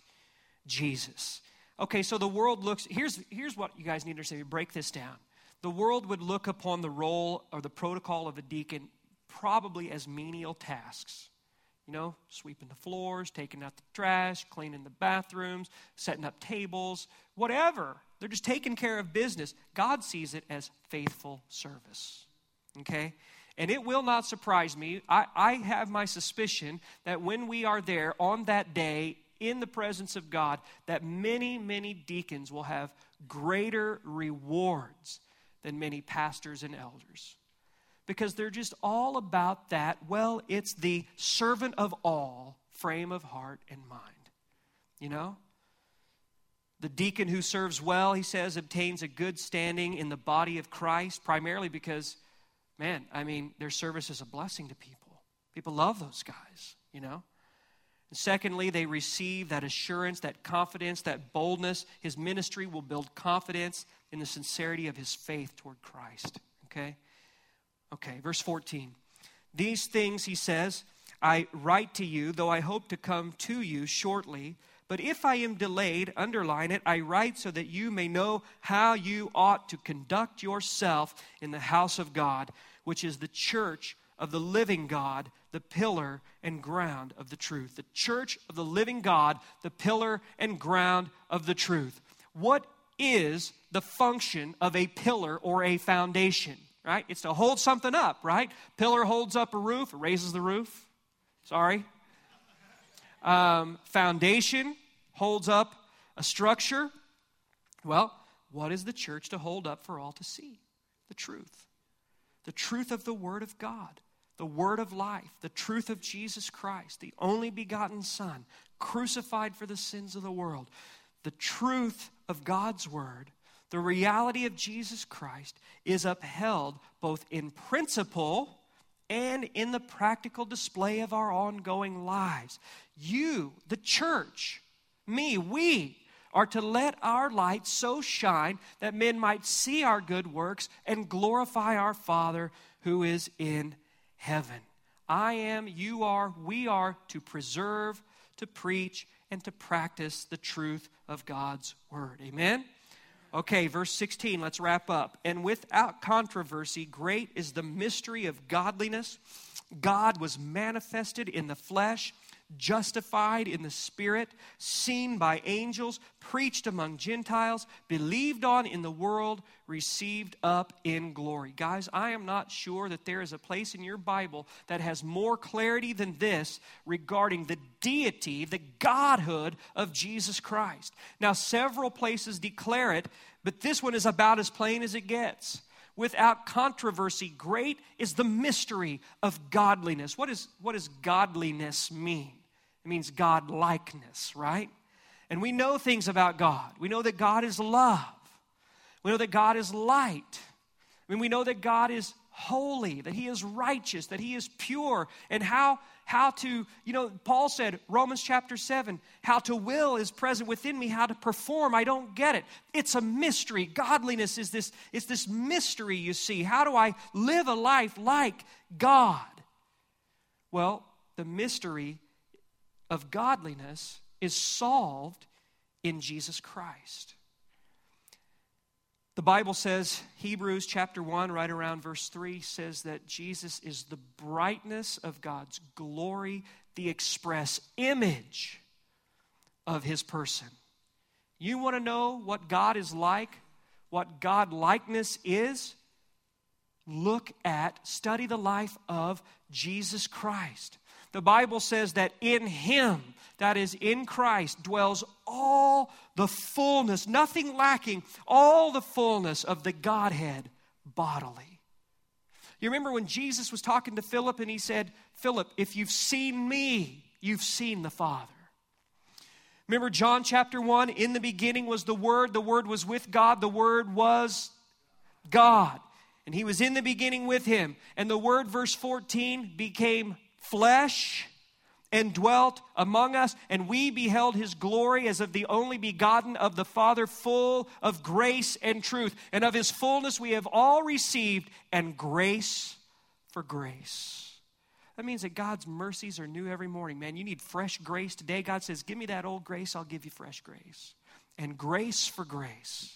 Jesus. Okay, so the world looks, here's, here's what you guys need to understand. Break this down. The world would look upon the role or the protocol of a deacon probably as menial tasks. You know, sweeping the floors, taking out the trash, cleaning the bathrooms, setting up tables, whatever. They're just taking care of business. God sees it as faithful service, okay? And it will not surprise me. I, I have my suspicion that when we are there on that day in the presence of God, that many, many deacons will have greater rewards than many pastors and elders. Because they're just all about that, well, it's the servant of all frame of heart and mind. You know? The deacon who serves well, he says, obtains a good standing in the body of Christ, primarily because, man, I mean, their service is a blessing to people. People love those guys, you know? And secondly, they receive that assurance, that confidence, that boldness. His ministry will build confidence in the sincerity of his faith toward Christ, okay? Okay, verse fourteen. These things, he says, I write to you, though I hope to come to you shortly. But if I am delayed, underline it, I write so that you may know how you ought to conduct yourself in the house of God, which is the church of the living God, the pillar and ground of the truth. The church of the living God, the pillar and ground of the truth. What is the function of a pillar or a foundation? Right? It's to hold something up, right? Pillar holds up a roof, it raises the roof. Sorry. Um, foundation holds up a structure. Well, what is the church to hold up for all to see? The truth. The truth of the Word of God. The Word of life. The truth of Jesus Christ, the only begotten Son, crucified for the sins of the world. The truth of God's Word. The reality of Jesus Christ is upheld both in principle and in the practical display of our ongoing lives. You, the church, me, we are to let our light so shine that men might see our good works and glorify our Father who is in heaven. I am, you are, we are to preserve, to preach, and to practice the truth of God's word. Amen? Okay, verse sixteen, let's wrap up. And without controversy, great is the mystery of godliness. God was manifested in the flesh, justified in the Spirit, seen by angels, preached among Gentiles, believed on in the world, received up in glory. Guys, I am not sure that there is a place in your Bible that has more clarity than this regarding the deity, the godhood of Jesus Christ. Now, several places declare it, but this one is about as plain as it gets. Without controversy, great is the mystery of godliness. What, is, what does godliness mean? It means God-likeness, right? And we know things about God. We know that God is love. We know that God is light. I mean, we know that God is holy, that He is righteous, that He is pure. And how, how to, you know, Paul said, Romans chapter seven, how to will is present within me, how to perform, I don't get it. It's a mystery. Godliness is this, it's this mystery, you see. How do I live a life like God? Well, the mystery of godliness is solved in Jesus Christ. The Bible says, Hebrews chapter one, right around verse three, says that Jesus is the brightness of God's glory, the express image of His person. You want to know what God is like, what God-likeness is? Look at, study the life of Jesus Christ. The Bible says that in Him, that is in Christ, dwells all the fullness, nothing lacking, all the fullness of the Godhead bodily. You remember when Jesus was talking to Philip and He said, Philip, if you've seen me, you've seen the Father. Remember John chapter one, in the beginning was the Word, the Word was with God, the Word was God. And He was in the beginning with Him. And the Word, verse fourteen, became flesh and dwelt among us, and we beheld His glory as of the only begotten of the Father, full of grace and truth. And of His fullness we have all received, and grace for grace. That means that God's mercies are new every morning. Man, you need fresh grace today. God says, give me that old grace, I'll give you fresh grace. And grace for grace.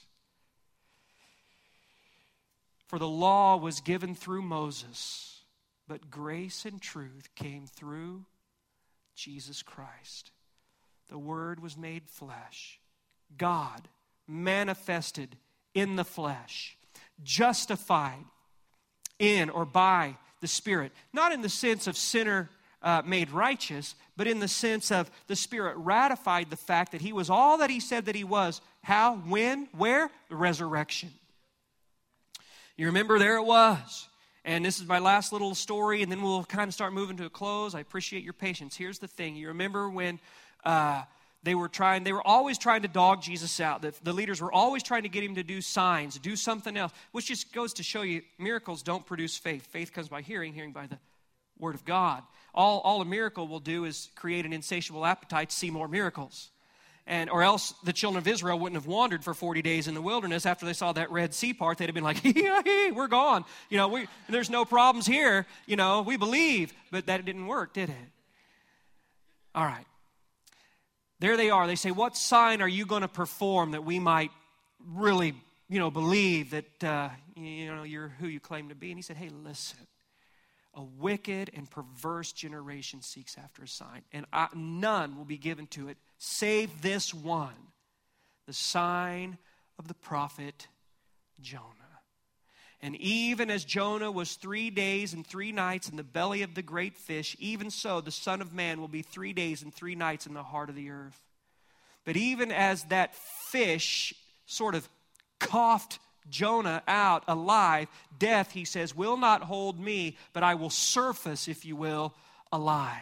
For the law was given through Moses, but grace and truth came through Jesus Christ. The Word was made flesh. God manifested in the flesh, justified in or by the Spirit. Not in the sense of sinner uh, made righteous, but in the sense of the Spirit ratified the fact that He was all that He said that He was. How, when, where? The resurrection. You remember, there it was. And this is my last little story, and then we'll kind of start moving to a close. I appreciate your patience. Here's the thing. You remember when uh, they were trying, they were always trying to dog Jesus out. The, the leaders were always trying to get Him to do signs, do something else, which just goes to show you miracles don't produce faith. Faith comes by hearing, hearing by the Word of God. All, all a miracle will do is create an insatiable appetite to see more miracles. And, or else the children of Israel wouldn't have wandered for forty days in the wilderness. After they saw that Red Sea part, they'd have been like, we're gone. You know, we, there's no problems here. You know, we believe. But that didn't work, did it? All right. There they are. They say, what sign are you going to perform that we might really, you know, believe that, uh, you know, you're who you claim to be? And He said, hey, listen. A wicked and perverse generation seeks after a sign, and I, none will be given to it save this one, the sign of the prophet Jonah. And even as Jonah was three days and three nights in the belly of the great fish, even so the Son of Man will be three days and three nights in the heart of the earth. But even as that fish sort of coughed Jonah out alive, death, He says, will not hold me, but I will surface, if you will, alive.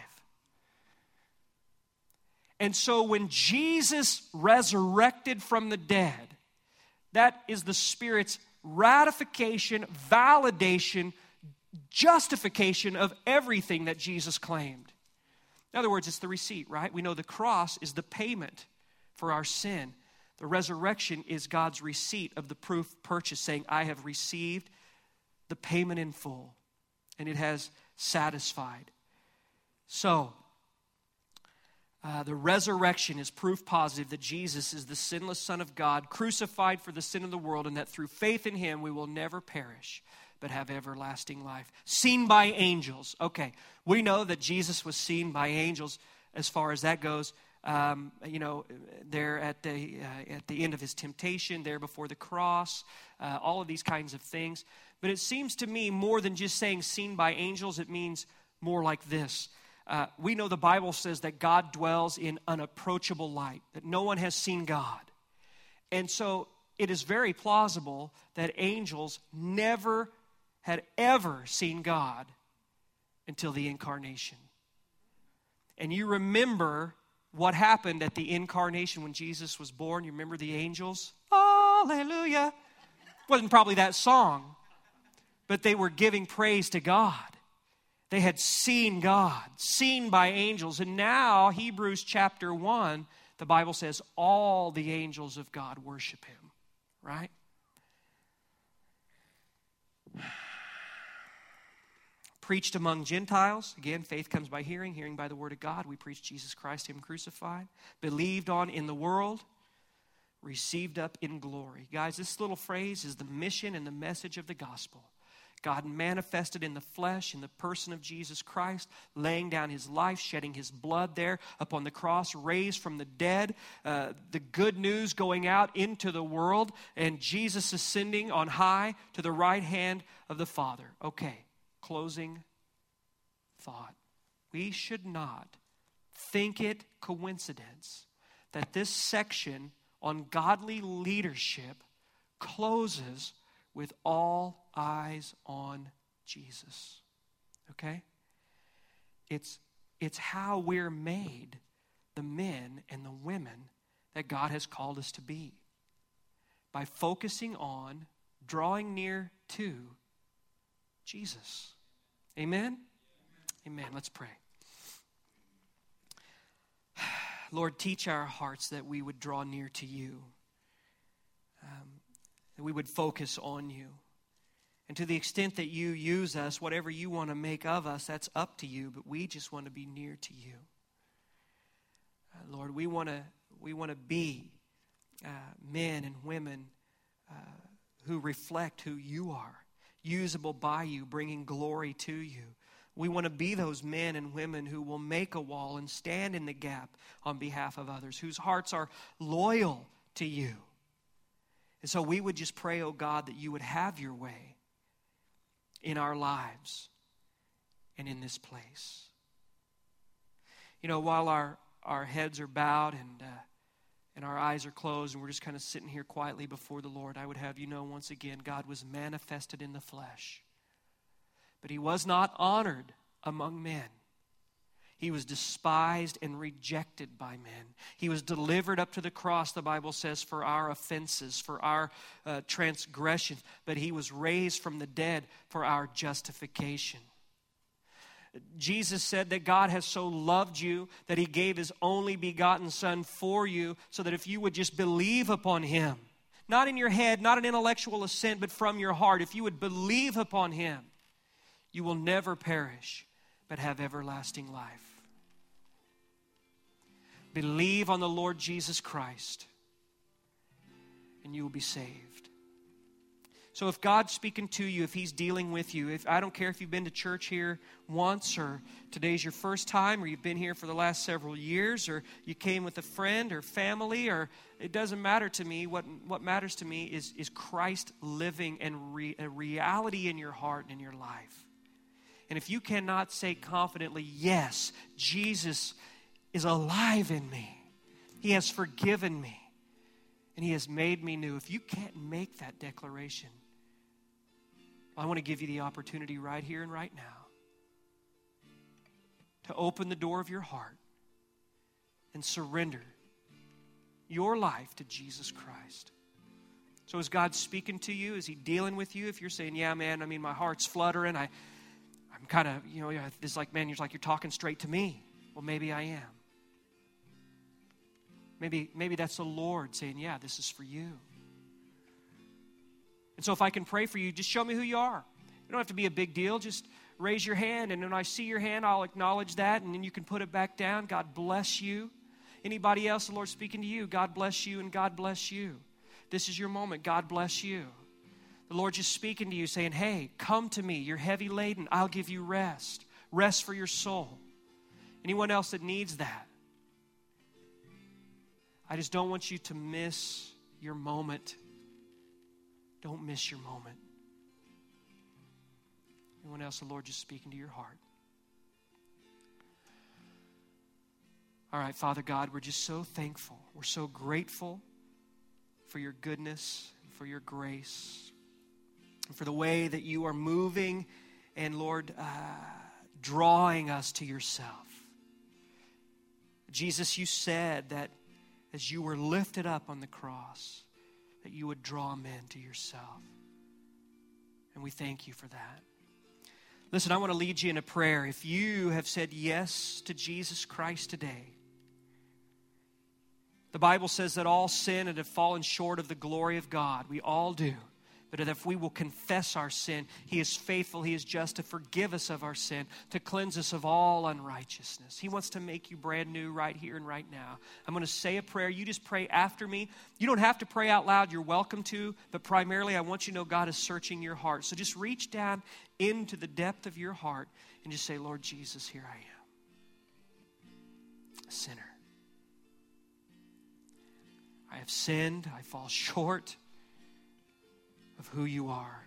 And so when Jesus resurrected from the dead, that is the Spirit's ratification, validation, justification of everything that Jesus claimed. In other words, it's the receipt, right? We know the cross is the payment for our sin. The resurrection is God's receipt of the proof purchase, saying, I have received the payment in full, and it has satisfied. So, Uh, the resurrection is proof positive that Jesus is the sinless Son of God, crucified for the sin of the world, and that through faith in him we will never perish, but have everlasting life. Seen by angels. Okay, we know that Jesus was seen by angels as far as that goes. Um, you know, there at the uh, at the end of his temptation, there before the cross, uh, all of these kinds of things. But it seems to me more than just saying seen by angels, it means more like this. Uh, we know the Bible says that God dwells in unapproachable light, that no one has seen God. And so it is very plausible that angels never had ever seen God until the incarnation. And you remember what happened at the incarnation when Jesus was born. You remember the angels? Hallelujah. Wasn't probably that song, but they were giving praise to God. They had seen God, seen by angels. And now, Hebrews chapter one, the Bible says all the angels of God worship him, right? Preached among Gentiles. Again, faith comes by hearing, hearing by the word of God. We preach Jesus Christ, him crucified. Believed on in the world, received up in glory. Guys, this little phrase is the mission and the message of the gospel. God manifested in the flesh, in the person of Jesus Christ, laying down his life, shedding his blood there upon the cross, raised from the dead, uh, the good news going out into the world, and Jesus ascending on high to the right hand of the Father. Okay, closing thought. We should not think it coincidence that this section on godly leadership closes with all eyes on Jesus. Okay? It's, it's how we're made the men and the women that God has called us to be. By focusing on, drawing near to Jesus. Amen? Amen. Let's pray. Lord, teach our hearts that we would draw near to you. Um, that we would focus on you. And to the extent that you use us, whatever you want to make of us, that's up to you. But we just want to be near to you. Uh, Lord, we want to we want to be uh, men and women uh, who reflect who you are, usable by you, bringing glory to you. We want to be those men and women who will make a wall and stand in the gap on behalf of others, whose hearts are loyal to you. And so we would just pray, oh God, that you would have your way in our lives and in this place. You know, while our, our heads are bowed and, uh, and our eyes are closed and we're just kind of sitting here quietly before the Lord, I would have you know once again, God was manifested in the flesh. But he was not honored among men. He was despised and rejected by men. He was delivered up to the cross, the Bible says, for our offenses, for our uh, transgressions. But he was raised from the dead for our justification. Jesus said that God has so loved you that he gave his only begotten Son for you so that if you would just believe upon him, not in your head, not an intellectual assent, but from your heart, if you would believe upon him, you will never perish, but have everlasting life. Believe on the Lord Jesus Christ, and you will be saved. So if God's speaking to you, if he's dealing with you, if I don't care if you've been to church here once, or today's your first time, or you've been here for the last several years, or you came with a friend or family, or it doesn't matter to me. What, what matters to me is, is Christ living and re, a reality in your heart and in your life. And if you cannot say confidently, yes, Jesus is alive in me. He has forgiven me. And he has made me new. If you can't make that declaration, I want to give you the opportunity right here and right now to open the door of your heart and surrender your life to Jesus Christ. So is God speaking to you? Is he dealing with you? If you're saying, yeah, man, I mean, my heart's fluttering. I I'm kind of, you know, it's like, man, you're like, you're talking straight to me. Well, maybe I am. Maybe, maybe that's the Lord saying, yeah, this is for you. And so if I can pray for you, just show me who you are. You don't have to be a big deal. Just raise your hand, and when I see your hand, I'll acknowledge that, and then you can put it back down. God bless you. Anybody else, the Lord's speaking to you, God bless you and God bless you. This is your moment. God bless you. The Lord's just speaking to you, saying, hey, come to me. You're heavy laden. I'll give you rest. Rest for your soul. Anyone else that needs that? I just don't want you to miss your moment. Don't miss your moment. Anyone else, the Lord just speaking to your heart? All right, Father God, we're just so thankful. We're so grateful for your goodness, for your grace, and for the way that you are moving and, Lord, uh, drawing us to yourself. Jesus, you said that as you were lifted up on the cross, that you would draw men to yourself. And we thank you for that. Listen, I want to lead you in a prayer. If you have said yes to Jesus Christ today, the Bible says that all sin and have fallen short of the glory of God. We all do. But if we will confess our sin, He is faithful, He is just to forgive us of our sin, to cleanse us of all unrighteousness. He wants to make you brand new right here and right now. I'm going to say a prayer. You just pray after me. You don't have to pray out loud. You're welcome to. But primarily, I want you to know God is searching your heart. So just reach down into the depth of your heart and just say, Lord Jesus, here I am, a sinner. I have sinned. I fall short of who you are.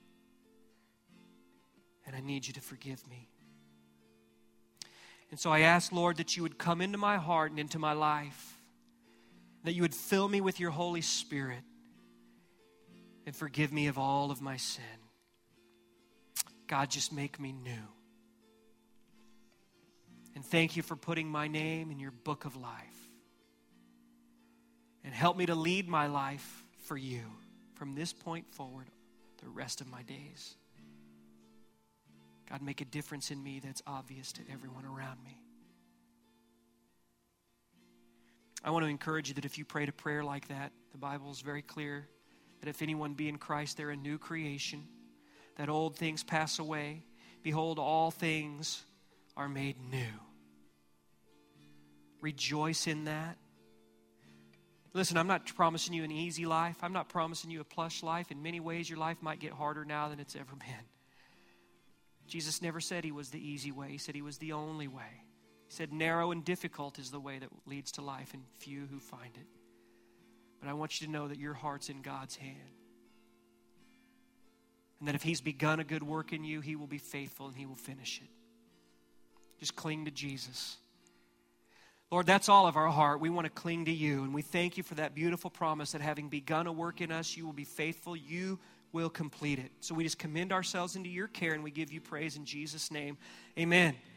And I need you to forgive me. And so I ask, Lord, that you would come into my heart and into my life, that you would fill me with your Holy Spirit and forgive me of all of my sin. God, just make me new. And thank you for putting my name in your book of life. And help me to lead my life for you from this point forward the rest of my days. God, make a difference in me that's obvious to everyone around me. I want to encourage you that if you prayed a prayer like that, the Bible is very clear that if anyone be in Christ, they're a new creation, that old things pass away. Behold, all things are made new. Rejoice in that. Listen, I'm not promising you an easy life. I'm not promising you a plush life. In many ways, your life might get harder now than it's ever been. Jesus never said he was the easy way. He said he was the only way. He said narrow and difficult is the way that leads to life, and few who find it. But I want you to know that your heart's in God's hand. And that if he's begun a good work in you, he will be faithful and he will finish it. Just cling to Jesus. Lord, that's all of our heart. We want to cling to you, and we thank you for that beautiful promise that having begun a work in us, you will be faithful. You will complete it. So we just commend ourselves into your care, and we give you praise in Jesus' name. Amen.